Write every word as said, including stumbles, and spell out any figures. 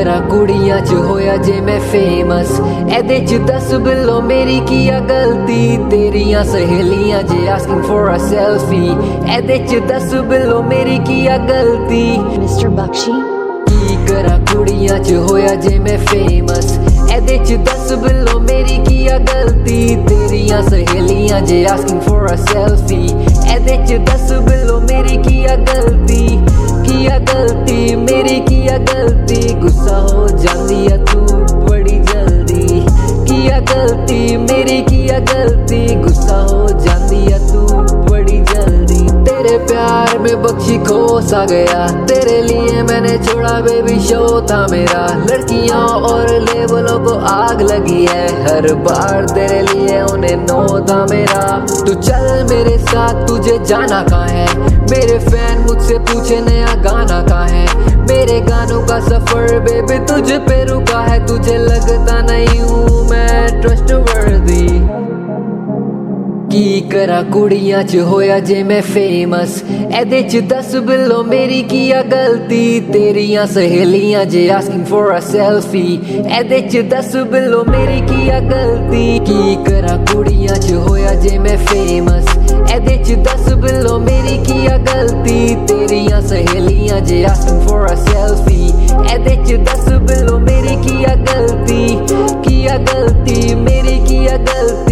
करा कुड़ियां च होया जे मैं फेमस, एदे च दस बिलो मेरी किया गलती। तेरियां सहेलियां जे आस्किंग फॉर अ सेल्फी, एदे च दस बिलो मेरी किया गलती। मिस्टर बख्शी की करा कुड़ियां च होया जे मैं फेमस, एदे च दस बिलो मेरी किया गलती। तेरियां सहेलियां जे आस्किंग फॉर अ सेल्फी, एदे च दस बिलो मेरी किया गलती। किया गलती मेरी किया गलती, गुस्सा हो जांदी है तू बड़ी जल्दी। किया गलती मेरी किया गलती, गुस्सा हो जांदी है तू बड़ी जल्दी। तेरे प्यार में बख्शी खो सा गया, तेरे लिए मैंने छोड़ा बेबी शो था मेरा। लड़कियों और लेबलों को आग लगी है, हर बार तेरे लिए उन्हें नो था मेरा। तू चल मेरे साथ, तुझे जाना कहाँ है? मेरे फैन मुझसे पूछे नया गाना कहाँ है? मेरे गानों का सफर बेबी तुझ पे रुका है। तुझे लगता नहीं हूँ मैं ट्रस्टवर्दी। की करा कुड़ियां च होया जे मैं फेमस, एदे च दस बिलो मेरी किया गलती। तेरियां सहेलियां जे आस्किंग फॉर अ सेल्फी, एदे च दस बिलो मेरी किया गलती। की करा कुड़ियां च होया जे मैं फेमस, एदे च दस बिलो मेरी किया गलती। तेरियां सहेलियां जे आस्किंग फॉर अ सेल्फी, एदे च दस बिलो मेरी किया गलती। किया गलती मेरी किया गलती।